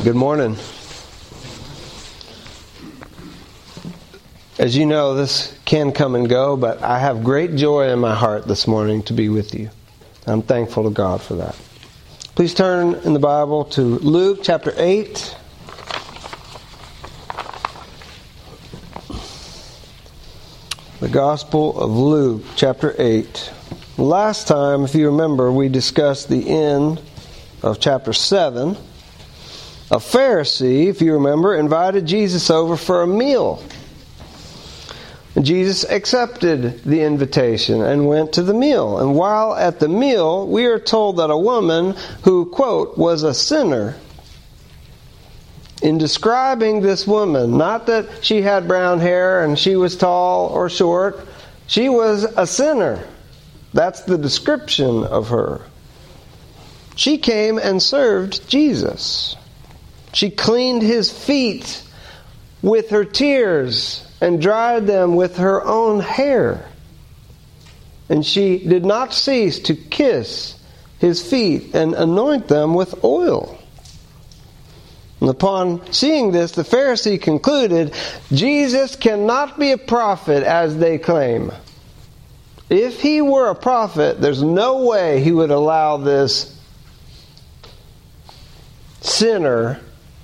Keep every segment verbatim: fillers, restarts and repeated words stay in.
Good morning. As you know, this can come and go, but I have great joy in my heart this morning to be with you. I'm thankful to God for that. Please turn in the Bible to Luke chapter eight. The Gospel of Luke chapter eight. Last time, if you remember, we discussed the end of chapter seven. A Pharisee, if you remember, invited Jesus over for a meal. And Jesus accepted the invitation and went to the meal. And while at the meal, we are told that a woman who, quote, was a sinner. In describing this woman, not that she had brown hair and she was tall or short, she was a sinner. That's the description of her. She came and served Jesus. She cleaned his feet with her tears and dried them with her own hair. And she did not cease to kiss his feet and anoint them with oil. And upon seeing this, the Pharisee concluded, Jesus cannot be a prophet as they claim. If he were a prophet, there's no way he would allow this sinner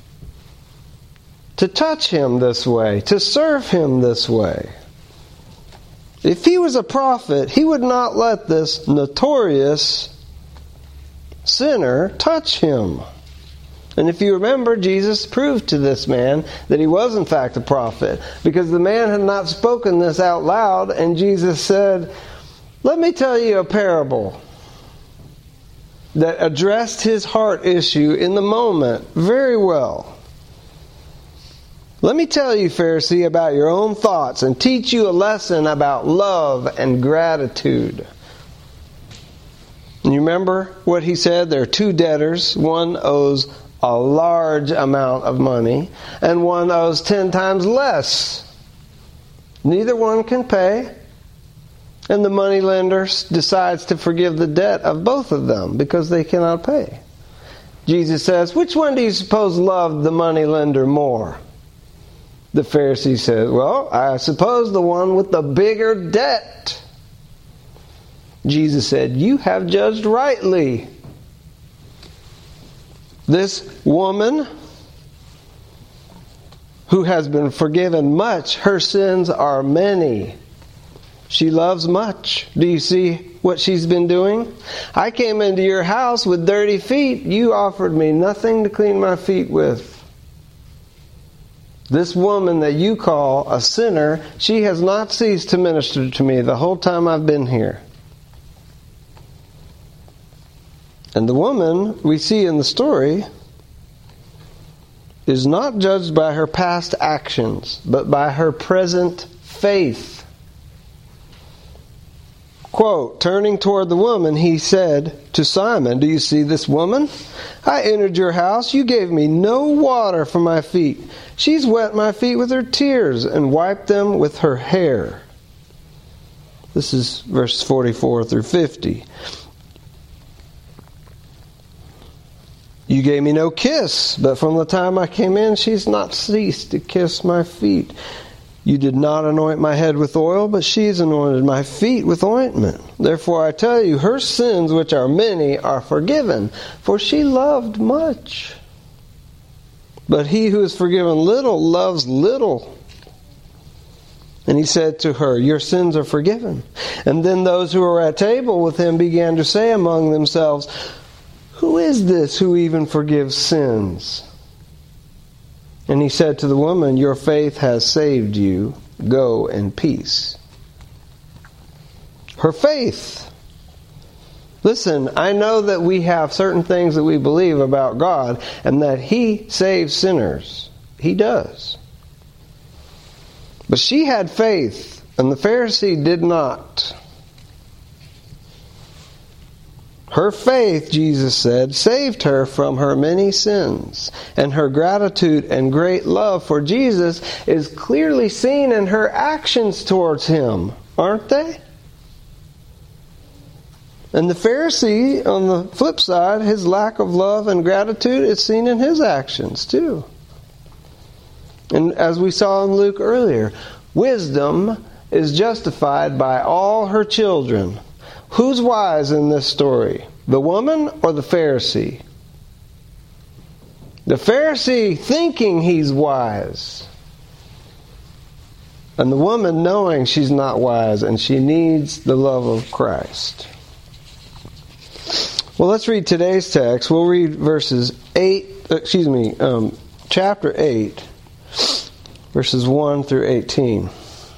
to touch him this way, to serve him this way. If he was a prophet, he would not let this notorious sinner touch him. And if you remember, Jesus proved to this man that he was in fact a prophet, because the man had not spoken this out loud, and Jesus said, "Let me tell you a parable that addressed his heart issue in the moment very well. Let me tell you, Pharisee, about your own thoughts and teach you a lesson about love and gratitude." And you remember what he said? There are two debtors. One owes a large amount of money, and one owes ten times less. Neither one can pay, and the moneylender decides to forgive the debt of both of them because they cannot pay. Jesus says, "Which one do you suppose loved the moneylender more?" The Pharisee says, "Well, I suppose the one with the bigger debt." Jesus said, "You have judged rightly." This woman who has been forgiven much, her sins are many. She loves much. Do you see what she's been doing? I came into your house with dirty feet. You offered me nothing to clean my feet with. This woman that you call a sinner, she has not ceased to minister to me the whole time I've been here. And the woman we see in the story is not judged by her past actions, but by her present faith. Quote, turning toward the woman, he said to Simon, "Do you see this woman? I entered your house. You gave me no water for my feet. She's wet my feet with her tears and wiped them with her hair." This is verses forty-four through fifty. "You gave me no kiss, but from the time I came in, she's not ceased to kiss my feet. You did not anoint my head with oil, but she's anointed my feet with ointment. Therefore I tell you, her sins, which are many, are forgiven, for she loved much. But he who is forgiven little loves little." And he said to her, "Your sins are forgiven." And then those who were at table with him began to say among themselves, "Who is this who even forgives sins?" And he said to the woman, "Your faith has saved you. Go in peace." Her faith. Listen, I know that we have certain things that we believe about God, and that He saves sinners. He does. But she had faith, and the Pharisee did not. Her faith, Jesus said, saved her from her many sins. And her gratitude and great love for Jesus is clearly seen in her actions towards Him, aren't they? And the Pharisee, on the flip side, his lack of love and gratitude is seen in his actions too. And as we saw in Luke earlier, wisdom is justified by all her children. Who's wise in this story? The woman or the Pharisee? The Pharisee thinking he's wise. And the woman knowing she's not wise and she needs the love of Christ. Well, let's read today's text. We'll read verses eight, excuse me, um, chapter eight, verses one through eighteen.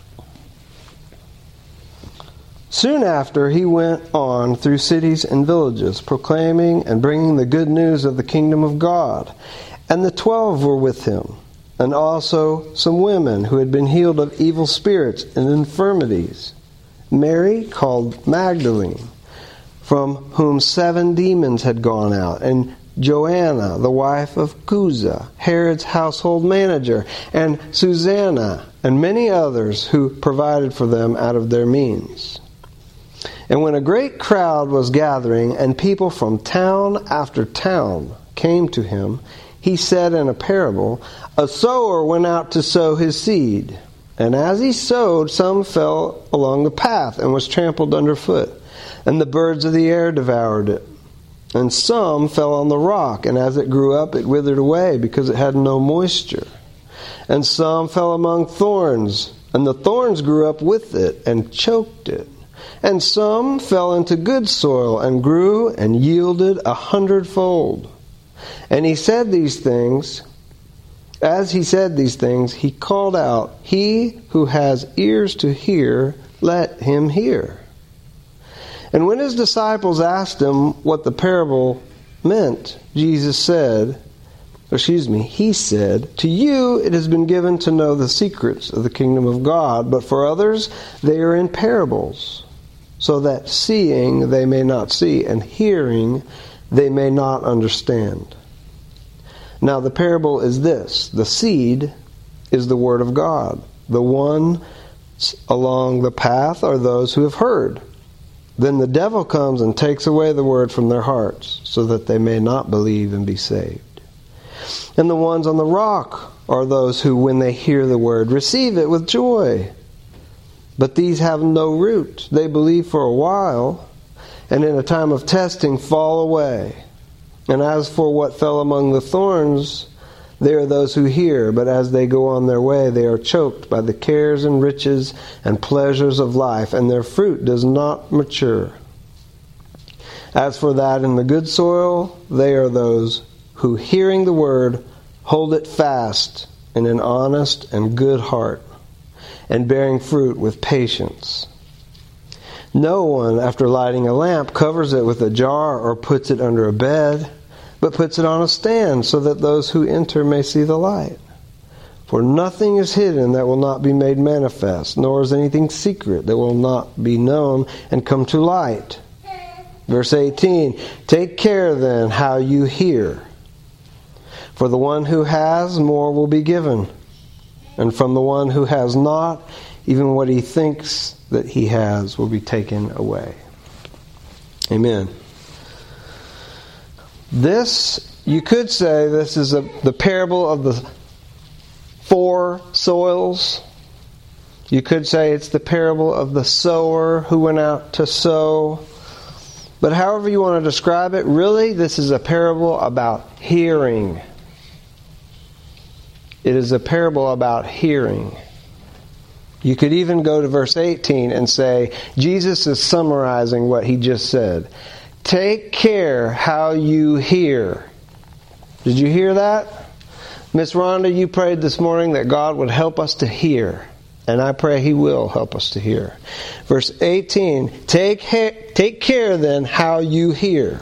Soon after, he went on through cities and villages, proclaiming and bringing the good news of the kingdom of God. And the twelve were with him, and also some women who had been healed of evil spirits and infirmities. Mary, called Magdalene, from whom seven demons had gone out, and Joanna, the wife of Chuza, Herod's household manager, and Susanna, and many others who provided for them out of their means. And when a great crowd was gathering, and people from town after town came to him, he said in a parable, "A sower went out to sow his seed. And as he sowed, some fell along the path and was trampled underfoot, and the birds of the air devoured it. And some fell on the rock, and as it grew up, it withered away, because it had no moisture. And some fell among thorns, and the thorns grew up with it and choked it. And some fell into good soil, and grew and yielded a hundredfold." And he said these things. As he said these things, he called out, "He who has ears to hear, let him hear." And when his disciples asked him what the parable meant, Jesus said, excuse me, he said, "To you it has been given to know the secrets of the kingdom of God, but for others they are in parables, so that seeing they may not see, and hearing they may not understand. Now the parable is this: the seed is the word of God. The ones along the path are those who have heard. Then the devil comes and takes away the word from their hearts, so that they may not believe and be saved. And the ones on the rock are those who, when they hear the word, receive it with joy. But these have no root. They believe for a while, and in a time of testing fall away. And as for what fell among the thorns, they are those who hear, but as they go on their way, they are choked by the cares and riches and pleasures of life, and their fruit does not mature. As for that in the good soil, they are those who, hearing the word, hold it fast in an honest and good heart, and bearing fruit with patience. No one, after lighting a lamp, covers it with a jar or puts it under a bed, but puts it on a stand, so that those who enter may see the light. For nothing is hidden that will not be made manifest, nor is anything secret that will not be known and come to light. Verse eighteen, "Take care then how you hear. For the one who has, more will be given. And from the one who has not, even what he thinks that he has will be taken away." Amen. This, you could say, this is a, the parable of the four soils. You could say it's the parable of the sower who went out to sow. But however you want to describe it, really, this is a parable about hearing. It is a parable about hearing. You could even go to verse eighteen and say, Jesus is summarizing what he just said. Take care how you hear. Did you hear that? Miss Rhonda, you prayed this morning that God would help us to hear. And I pray he will help us to hear. Verse eighteen, take, ha- take care then how you hear.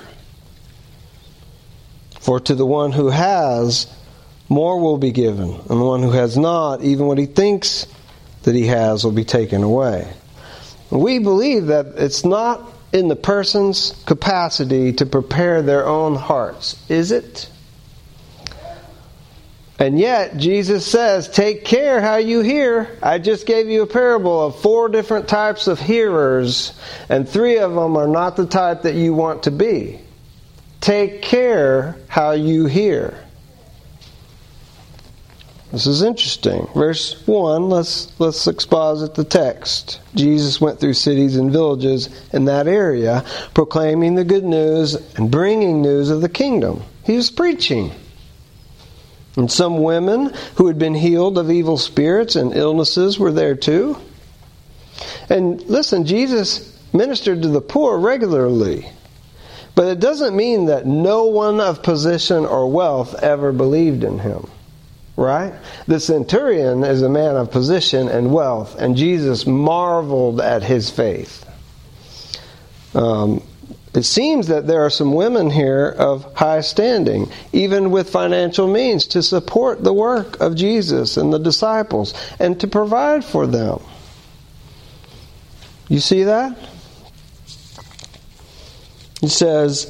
For to the one who has, more will be given. And the one who has not, even what he thinks that he has will be taken away. We believe that it's not in the person's capacity to prepare their own hearts, is it? And yet, Jesus says, take care how you hear. I just gave you a parable of four different types of hearers, and three of them are not the type that you want to be. Take care how you hear. This is interesting. Verse one, let's let's exposit the text. Jesus went through cities and villages in that area, proclaiming the good news and bringing news of the kingdom. He was preaching. And some women who had been healed of evil spirits and illnesses were there too. And listen, Jesus ministered to the poor regularly. But it doesn't mean that no one of position or wealth ever believed in him. Right? The centurion is a man of position and wealth, and Jesus marveled at his faith. Um, it seems that there are some women here of high standing, even with financial means, to support the work of Jesus and the disciples, and to provide for them. You see that? He says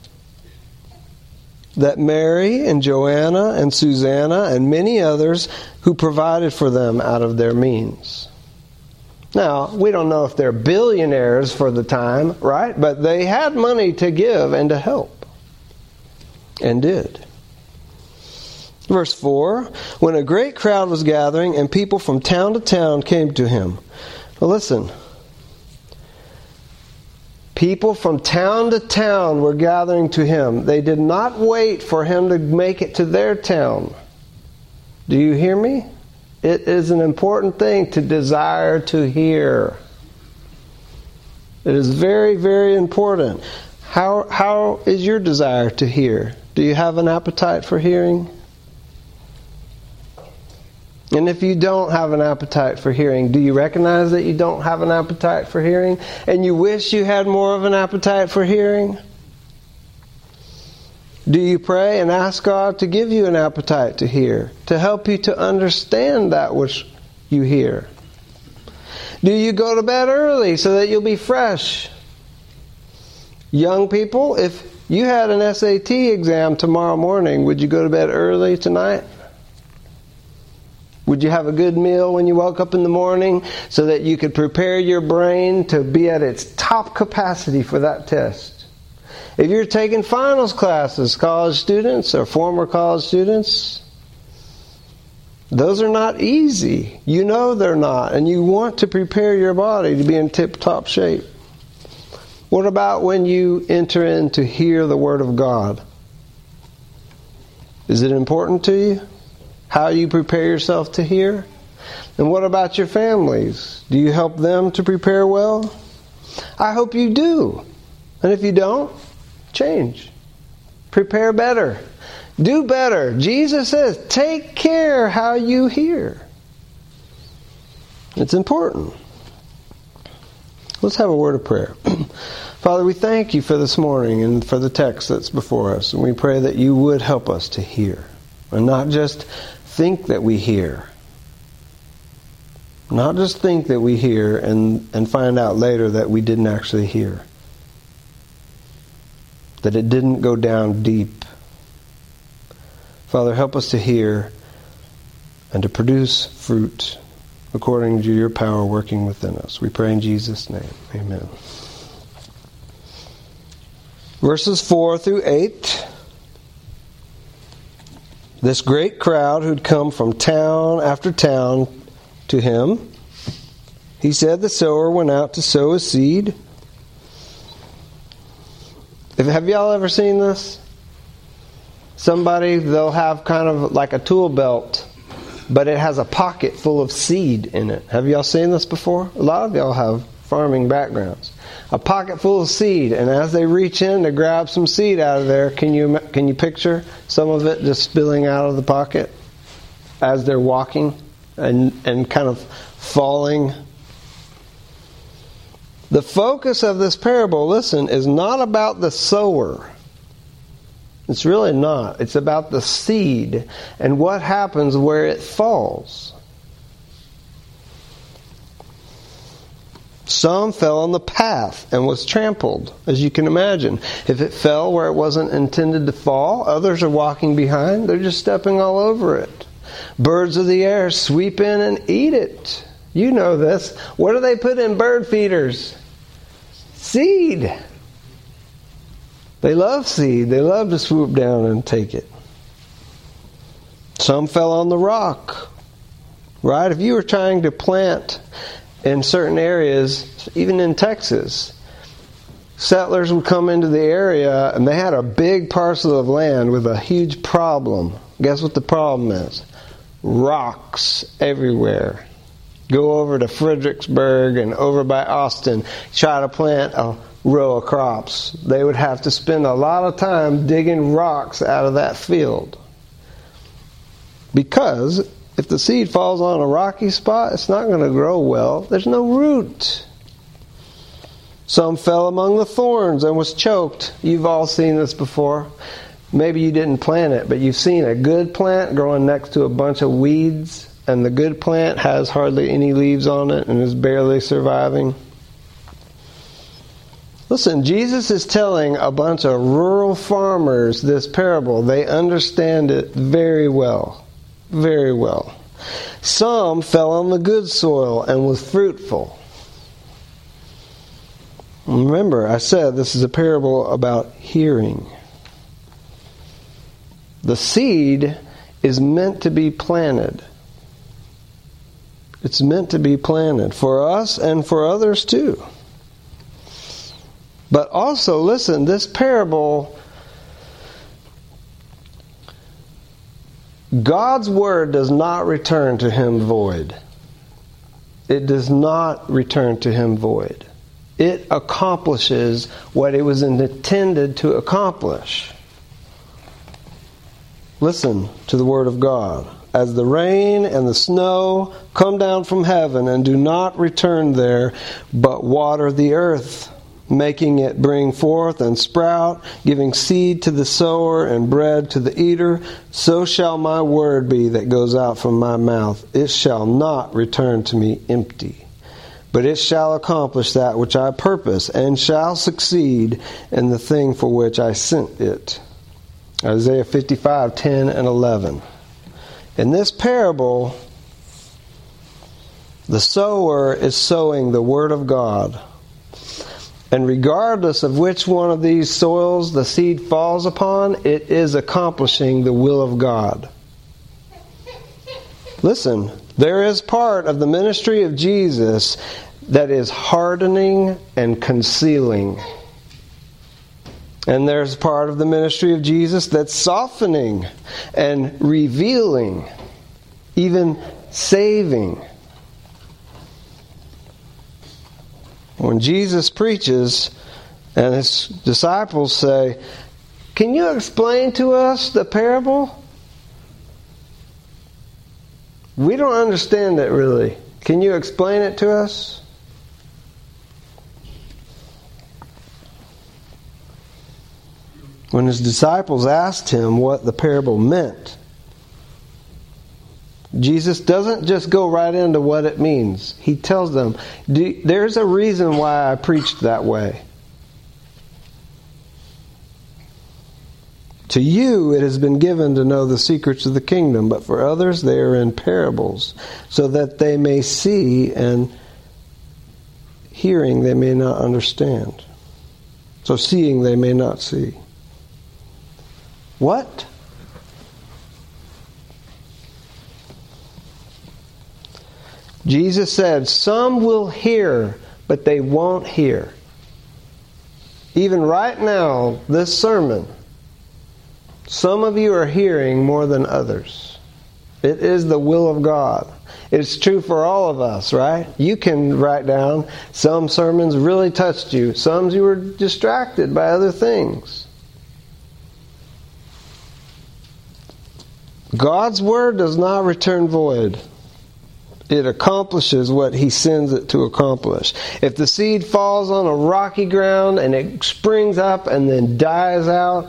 that Mary and Joanna and Susanna and many others who provided for them out of their means. Now, we don't know if they're billionaires for the time, right? But they had money to give and to help. And did. Verse four, when a great crowd was gathering and people from town to town came to him. Now listen. People from town to town were gathering to him. They did not wait for him to make it to their town. Do you hear me? It is an important thing to desire to hear. It is very, very important. How, how is your desire to hear? Do you have an appetite for hearing? And if you don't have an appetite for hearing, do you recognize that you don't have an appetite for hearing? And you wish you had more of an appetite for hearing? Do you pray and ask God to give you an appetite to hear, to help you to understand that which you hear? Do you go to bed early so that you'll be fresh? Young people, if you had an S A T exam tomorrow morning, would you go to bed early tonight? Would you have a good meal when you woke up in the morning so that you could prepare your brain to be at its top capacity for that test? If you're taking finals classes, college students or former college students, those are not easy. You know they're not, and you want to prepare your body to be in tip-top shape. What about when you enter in to hear the Word of God? Is it important to you how you prepare yourself to hear? And what about your families? Do you help them to prepare well? I hope you do. And if you don't, change. Prepare better. Do better. Jesus says, take care how you hear. It's important. Let's have a word of prayer. Father, we thank you for this morning and for the text that's before us. And we pray that you would help us to hear. And not just think that we hear. Not just think that we hear and, and find out later that we didn't actually hear. That it didn't go down deep. Father, help us to hear and to produce fruit according to your power working within us. We pray in Jesus' name. Amen. Verses four through eight. This great crowd who'd come from town after town to him. He said the sower went out to sow his seed. If, have y'all ever seen this? Somebody, they'll have kind of like a tool belt, but it has a pocket full of seed in it. Have y'all seen this before? A lot of y'all have farming backgrounds. A pocket full of seed, and as they reach in to grab some seed out of there, can you can you picture some of it just spilling out of the pocket as they're walking and and kind of falling? The focus of this parable, listen, is not about the sower. It's really not. It's about the seed and what happens where it falls. Some fell on the path and was trampled, as you can imagine. If it fell where it wasn't intended to fall, others are walking behind. They're just stepping all over it. Birds of the air sweep in and eat it. You know this. What do they put in bird feeders? Seed. They love seed. They love to swoop down and take it. Some fell on the rock. Right? If you were trying to plant in certain areas, even in Texas, settlers would come into the area and they had a big parcel of land with a huge problem. Guess what the problem is? Rocks everywhere. Go over to Fredericksburg and over by Austin, try to plant a row of crops. They would have to spend a lot of time digging rocks out of that field. Because if the seed falls on a rocky spot, it's not going to grow well. There's no root. Some fell among the thorns and was choked. You've all seen this before. Maybe you didn't plant it, but you've seen a good plant growing next to a bunch of weeds, and the good plant has hardly any leaves on it and is barely surviving. Listen, Jesus is telling a bunch of rural farmers this parable. They understand it very well. Very well. Some fell on the good soil and was fruitful. Remember, I said this is a parable about hearing. The seed is meant to be planted. It's meant to be planted for us and for others too. But also, listen, this parable, God's word does not return to him void. It does not return to him void. It accomplishes what it was intended to accomplish. Listen to the word of God. As the rain and the snow come down from heaven and do not return there, but water the earth, making it bring forth and sprout, giving seed to the sower and bread to the eater, so shall my word be that goes out from my mouth. It shall not return to me empty, but it shall accomplish that which I purpose, and shall succeed in the thing for which I sent it. Isaiah fifty-five, ten and eleven. In this parable, the sower is sowing the word of God. And regardless of which one of these soils the seed falls upon, it is accomplishing the will of God. Listen, there is part of the ministry of Jesus that is hardening and concealing. And there's part of the ministry of Jesus that's softening and revealing, even saving. When Jesus preaches and his disciples say, "Can you explain to us the parable?" We don't understand it really. Can you explain it to us? When his disciples asked him what the parable meant, Jesus doesn't just go right into what it means. He tells them, there's a reason why I preached that way. To you it has been given to know the secrets of the kingdom, but for others they are in parables, so that they may see, and hearing they may not understand. So seeing they may not see. What? Jesus said, some will hear, but they won't hear. Even right now, this sermon, some of you are hearing more than others. It is the will of God. It's true for all of us, right? You can write down some sermons really touched you. Some you were distracted by other things. God's word does not return void. It accomplishes what he sends it to accomplish. If the seed falls on a rocky ground and it springs up and then dies out,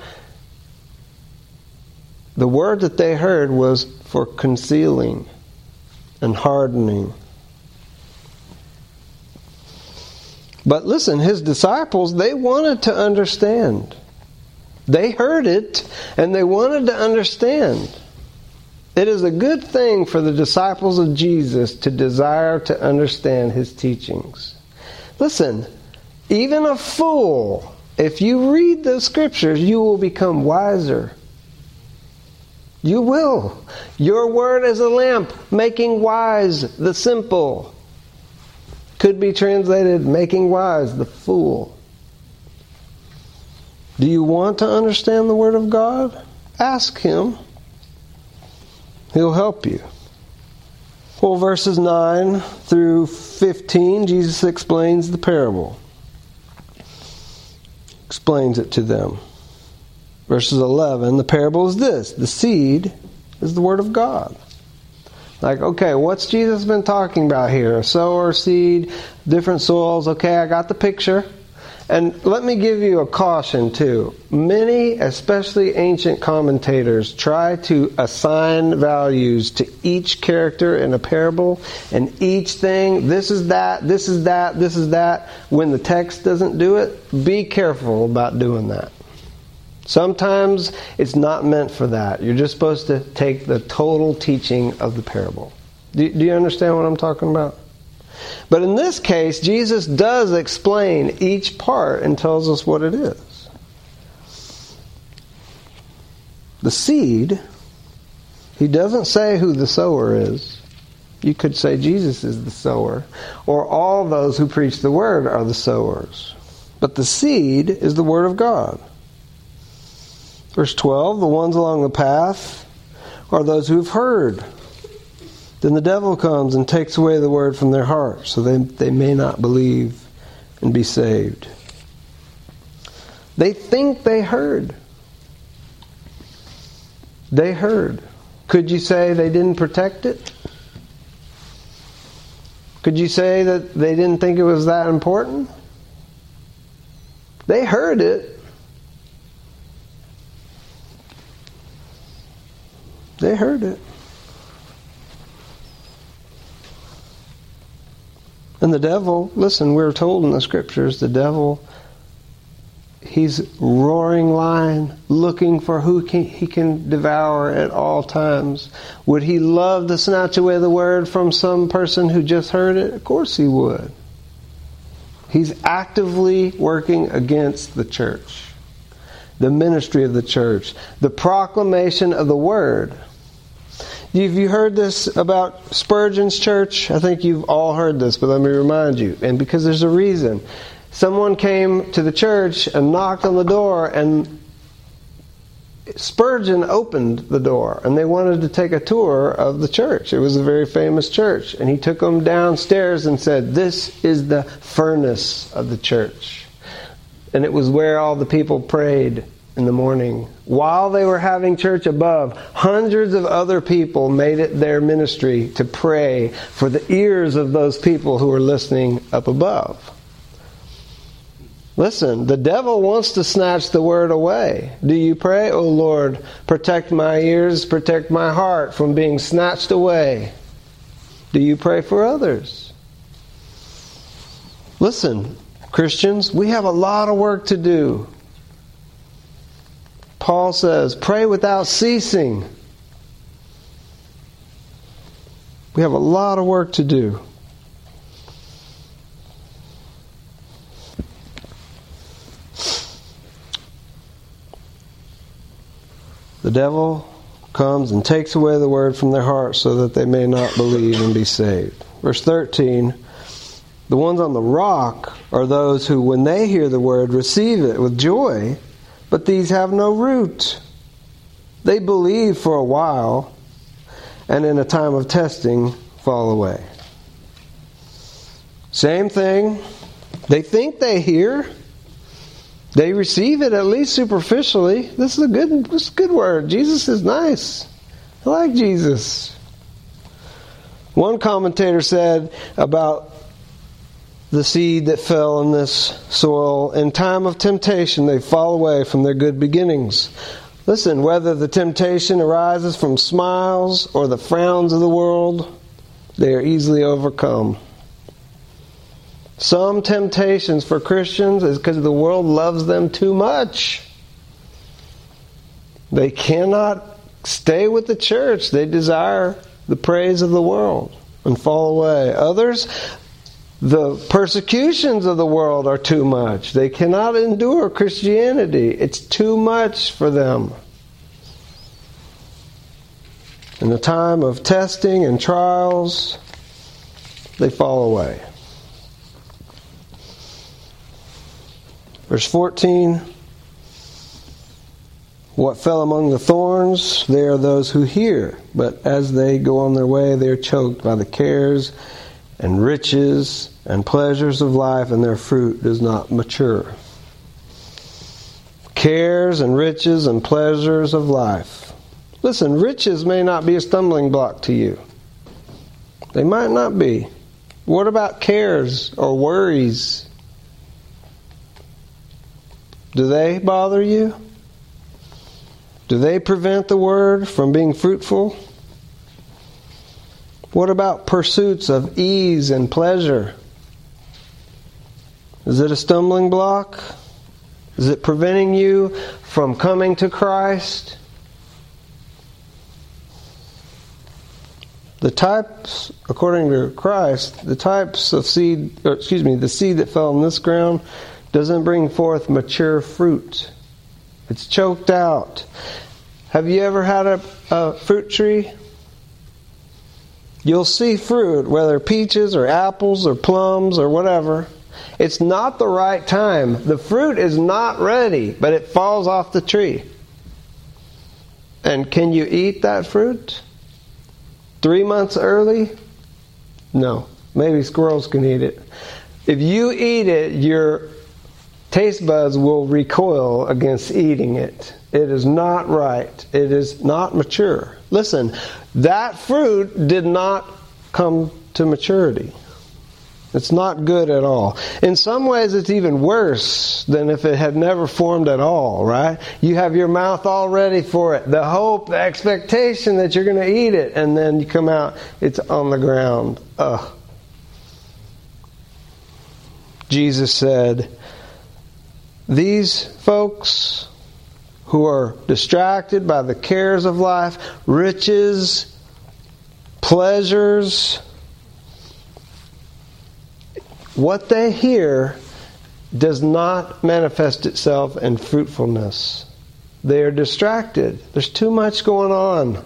the word that they heard was for concealing and hardening. But listen, his disciples, they wanted to understand. They heard it, and they wanted to understand. It is a good thing for the disciples of Jesus to desire to understand his teachings. Listen, even a fool, if you read the scriptures, you will become wiser. You will. Your word is a lamp, making wise the simple. Could be translated, making wise the fool. Do you want to understand the Word of God? Ask Him. He'll help you. Well, verses nine through fifteen, Jesus explains the parable. Explains it to them. Verses eleven, the parable is this. The seed is the Word of God. Like, okay, what's Jesus been talking about here? A sower, seed, different soils. Okay, I got the picture. And let me give you a caution too. Many, especially ancient commentators, try to assign values to each character in a parable, and each thing, this is that, this is that, this is that. When the text doesn't do it, be careful about doing that. Sometimes it's not meant for that. You're just supposed to take the total teaching of the parable. Do, do you understand what I'm talking about? But in this case, Jesus does explain each part and tells us what it is. The seed, he doesn't say who the sower is. You could say Jesus is the sower, or all those who preach the word are the sowers. But the seed is the word of God. Verse twelve, the ones along the path are those who've heard. Then the devil comes and takes away the word from their heart, so they, they may not believe and be saved. They think they heard. They heard. Could you say they didn't protect it? Could you say that they didn't think it was that important? They heard it. They heard it. And the devil, listen, we're told in the scriptures, the devil, he's roaring lion, looking for who can, he can devour at all times. Would he love to snatch away the word from some person who just heard it? Of course he would. He's actively working against the church, the ministry of the church, the proclamation of the word. Have you heard this about Spurgeon's church? I think you've all heard this, but let me remind you. And because there's a reason. Someone came to the church and knocked on the door, and Spurgeon opened the door, and they wanted to take a tour of the church. It was a very famous church. And he took them downstairs and said, "This is the furnace of the church." And it was where all the people prayed in the morning. While they were having church above, hundreds of other people made it their ministry to pray for the ears of those people who were listening up above. Listen, the devil wants to snatch the word away. Do you pray, "Oh Lord, protect my ears, protect my heart from being snatched away"? Do you pray for others? Listen, Christians, we have a lot of work to do. Paul says, pray without ceasing. We have a lot of work to do. The devil comes and takes away the word from their hearts so that they may not believe and be saved. Verse thirteen, the ones on the rock are those who, when they hear the word, receive it with joy, but these have no root. They believe for a while, and in a time of testing, fall away. Same thing. They think they hear. They receive it, at least superficially. This is a good, this is a good word. Jesus is nice. I like Jesus. One commentator said about the seed that fell in this soil, in time of temptation, they fall away from their good beginnings. Listen, whether the temptation arises from smiles or the frowns of the world, they are easily overcome. Some temptations for Christians is because the world loves them too much. They cannot stay with the church. They desire the praise of the world and fall away. Others, the persecutions of the world are too much. They cannot endure Christianity. It's too much for them. In the time of testing and trials, they fall away. Verse fourteen, what fell among the thorns, they are those who hear, but as they go on their way, they are choked by the cares and riches and pleasures of life, and their fruit does not mature. Cares and riches and pleasures of life. Listen, riches may not be a stumbling block to you. They might not be. What about cares or worries? Do they bother you? Do they prevent the word from being fruitful? What about pursuits of ease and pleasure? Is it a stumbling block? Is it preventing you from coming to Christ? The types, according to Christ, the types of seed, or excuse me, the seed that fell on this ground doesn't bring forth mature fruit. It's choked out. Have you ever had a, a fruit tree? You'll see fruit, whether peaches or apples or plums or whatever. It's not the right time. The fruit is not ready, but it falls off the tree. And can you eat that fruit? Three months early? No. Maybe squirrels can eat it. If you eat it, your taste buds will recoil against eating it. It is not right. It is not mature. Listen, that fruit did not come to maturity. It's not good at all. In some ways, it's even worse than if it had never formed at all, right? You have your mouth all ready for it. The hope, the expectation that you're going to eat it, and then you come out, it's on the ground. Ugh. Jesus said, these folks who are distracted by the cares of life, riches, pleasures, what they hear does not manifest itself in fruitfulness. They are distracted. There's too much going on.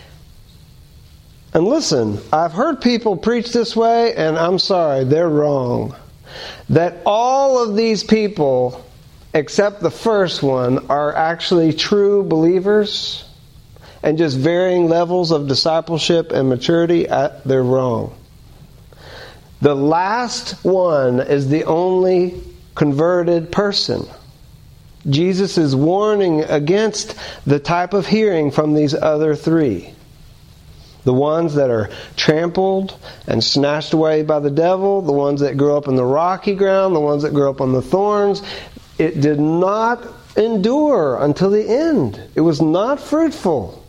And listen, I've heard people preach this way, and I'm sorry, they're wrong. That all of these people, except the first one, are actually true believers and just varying levels of discipleship and maturity, they're wrong. The last one is the only converted person. Jesus is warning against the type of hearing from these other three. The ones that are trampled and snatched away by the devil, the ones that grew up in the rocky ground, the ones that grew up on the thorns. It did not endure until the end. It was not fruitful.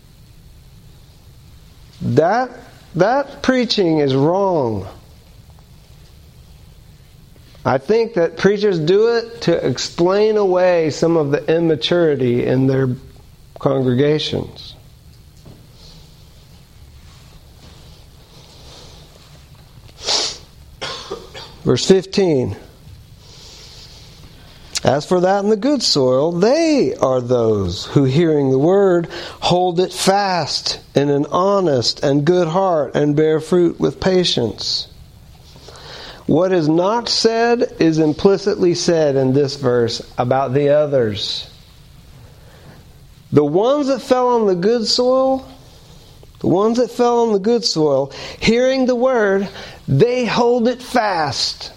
That, that preaching is wrong. I think that preachers do it to explain away some of the immaturity in their congregations. Verse fifteen. As for that in the good soil, they are those who, hearing the word, hold it fast in an honest and good heart and bear fruit with patience. What is not said is implicitly said in this verse about the others. The ones that fell on the good soil, the ones that fell on the good soil, hearing the word, they hold it fast.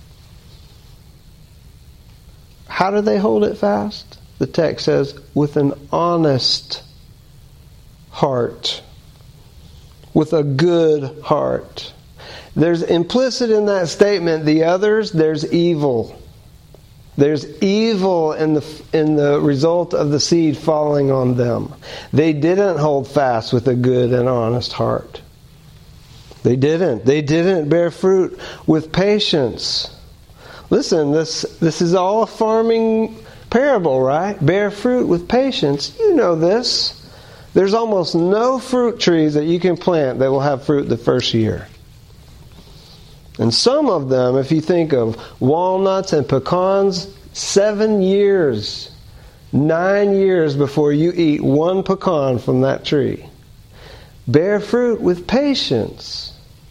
How do they hold it fast? The text says, with an honest heart. With a good heart. There's implicit in that statement, the others, there's evil. There's evil in the in the result of the seed falling on them. They didn't hold fast with a good and honest heart. They didn't. They didn't bear fruit with patience. Listen, this this is all a farming parable, right? Bear fruit with patience. You know this. There's almost no fruit trees that you can plant that will have fruit the first year. And some of them, if you think of walnuts and pecans, seven years, nine years before you eat one pecan from that tree. Bear fruit with patience.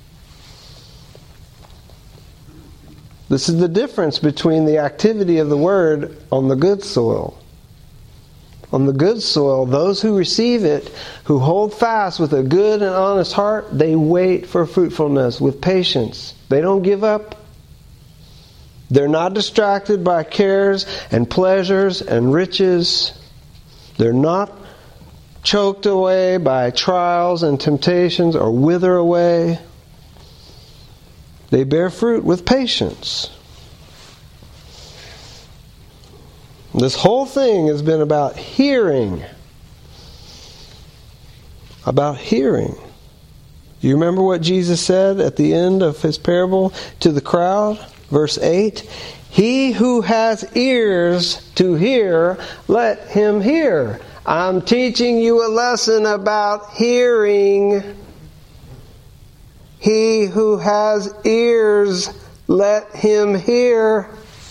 This is the difference between the activity of the Word on the good soil. On the good soil, those who receive it, who hold fast with a good and honest heart, they wait for fruitfulness with patience. They don't give up. They're not distracted by cares and pleasures and riches. They're not choked away by trials and temptations or wither away. They bear fruit with patience. This whole thing has been about hearing. About hearing. Do you remember what Jesus said at the end of his parable to the crowd? Verse eight. He who has ears to hear, let him hear. I'm teaching you a lesson about hearing. He who has ears, let him hear.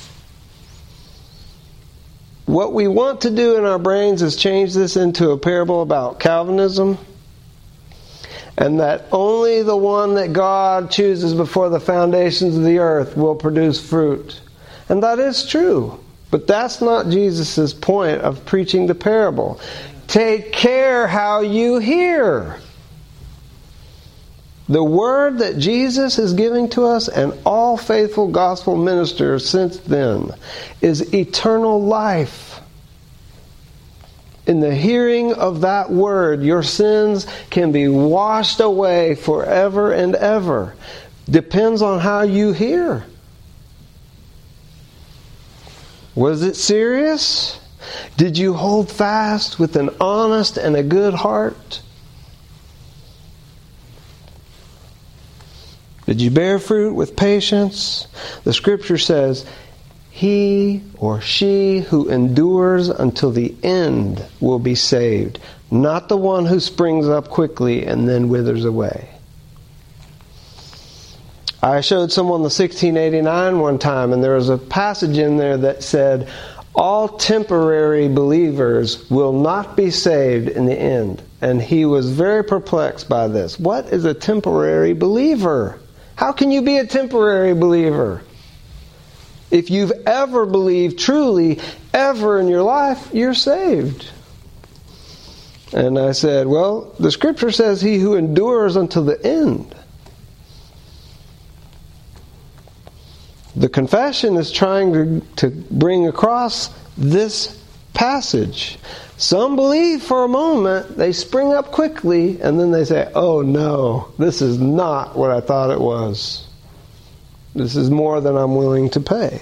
What we want to do in our brains is change this into a parable about Calvinism, and that only the one that God chooses before the foundations of the earth will produce fruit. And that is true. But that's not Jesus' point of preaching the parable. Take care how you hear. The word that Jesus is giving to us and all faithful gospel ministers since then is eternal life. In the hearing of that word, your sins can be washed away forever and ever. Depends on how you hear. Was it serious? Did you hold fast with an honest and a good heart? Did you bear fruit with patience? The Scripture says, he or she who endures until the end will be saved, not the one who springs up quickly and then withers away. I showed someone the sixteen eighty-nine one time, and there was a passage in there that said, all temporary believers will not be saved in the end. And he was very perplexed by this. What is a temporary believer? How can you be a temporary believer? If you've ever believed truly, ever in your life, you're saved. And I said, well, the Scripture says he who endures until the end. The confession is trying to, to bring across this passage. Some believe for a moment, they spring up quickly, and then they say, oh no, this is not what I thought it was. This is more than I'm willing to pay.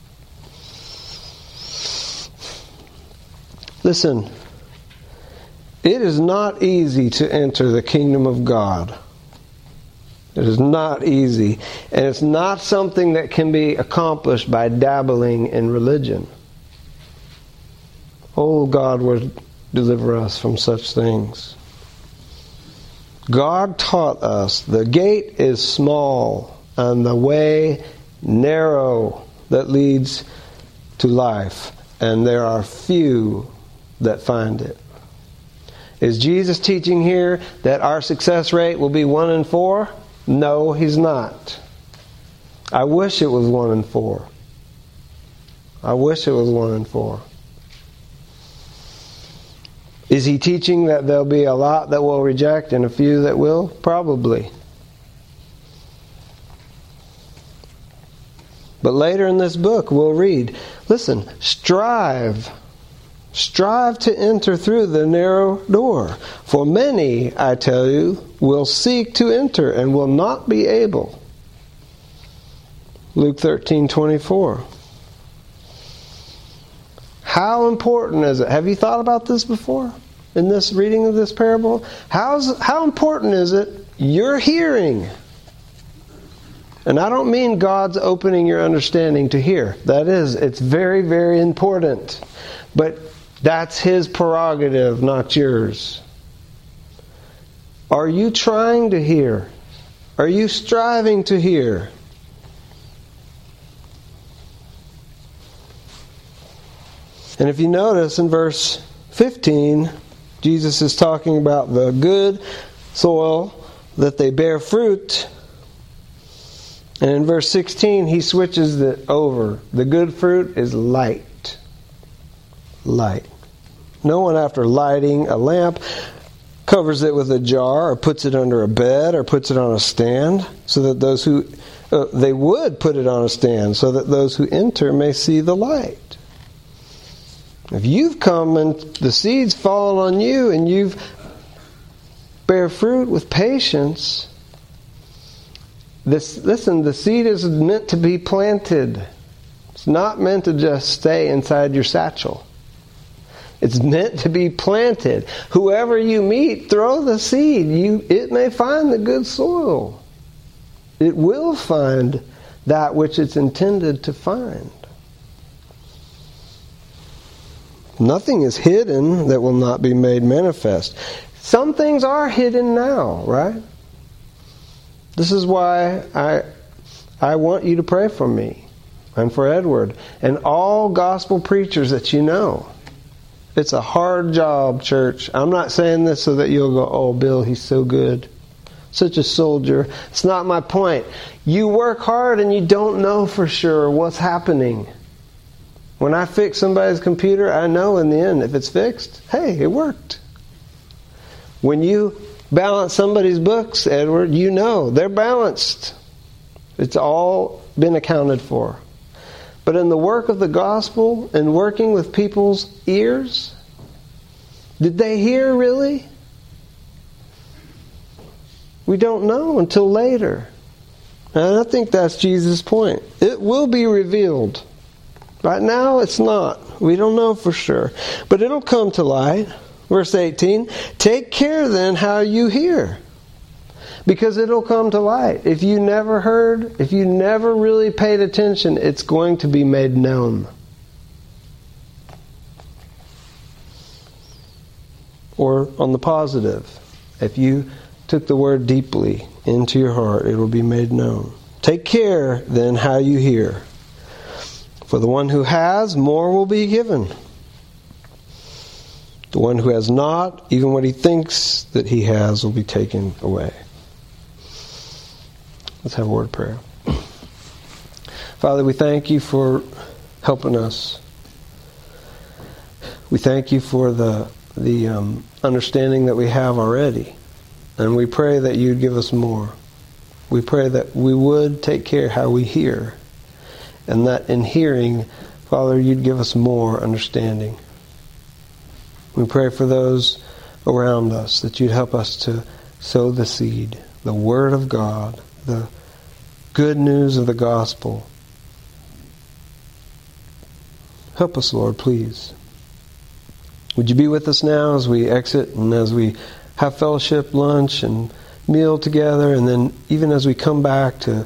Listen, it is not easy to enter the kingdom of God. It is not easy. And it's not something that can be accomplished by dabbling in religion. Oh, God would deliver us from such things. God taught us the gate is small and the way narrow that leads to life, and there are few that find it. Is Jesus teaching here that our success rate will be one in four? No, he's not. I wish it was one in four. I wish it was one in four. Is he teaching that there'll be a lot that will reject and a few that will? Probably. But later in this book we'll read, listen, strive. Strive to enter through the narrow door. For many, I tell you, will seek to enter and will not be able. Luke thirteen twenty-four. How important is it? Have you thought about this before? In this reading of this parable? How's, how important is it? You're hearing. And I don't mean God's opening your understanding to hear. That is, it's very, very important. But that's His prerogative, not yours. Are you trying to hear? Are you striving to hear? And if you notice in verse fifteen, Jesus is talking about the good soil, that they bear fruit. And in verse sixteen, He switches it over. The good fruit is light. Light. No one, after lighting a lamp, covers it with a jar or puts it under a bed or puts it on a stand, so that those who uh, they would put it on a stand so that those who enter may see the light. If you've come and the seeds fall on you and you've bear fruit with patience, this listen, the seed is meant to be planted. It's not meant to just stay inside your satchel. It's meant to be planted. Whoever you meet, throw the seed. You, it may find the good soil. It will find that which it's intended to find. Nothing is hidden that will not be made manifest. Some things are hidden now, right? This is why I I want you to pray for me and for Edward and all gospel preachers that you know. It's a hard job, church. I'm not saying this so that you'll go, oh, Bill, he's so good. Such a soldier. It's not my point. You work hard and you don't know for sure what's happening. When I fix somebody's computer, I know in the end if it's fixed, hey, it worked. When you balance somebody's books, Edward, you know they're balanced. It's all been accounted for. But in the work of the gospel and working with people's ears, did they hear really? We don't know until later. And I think that's Jesus' point. It will be revealed. Right now it's not. We don't know for sure. But it'll come to light. Verse eighteen, take care then how you hear, because it'll come to light. If you never heard, if you never really paid attention, it's going to be made known. Or on the positive, if you took the word deeply into your heart, it will be made known. Take care then how you hear. For the one who has, more will be given. The one who has not, even what he thinks that he has, will be taken away. Let's have a word of prayer. Father, we thank you for helping us. We thank you for the the um, understanding that we have already. And we pray that you'd give us more. We pray that we would take care how we hear. And that in hearing, Father, you'd give us more understanding. We pray for those around us, that you'd help us to sow the seed, the Word of God, the good news of the gospel. Help us, Lord, please. Would you be with us now as we exit and as we have fellowship, lunch, and meal together, and then even as we come back to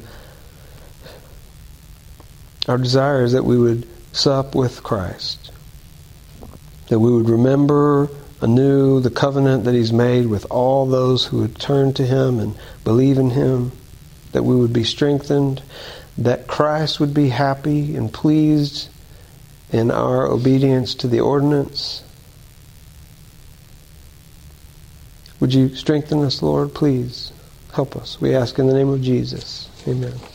our desire is that we would sup with Christ. That we would remember anew the covenant that He's made with all those who would turn to Him and believe in Him. That we would be strengthened. That Christ would be happy and pleased in our obedience to the ordinance. Would you strengthen us, Lord? Please help us. We ask in the name of Jesus. Amen.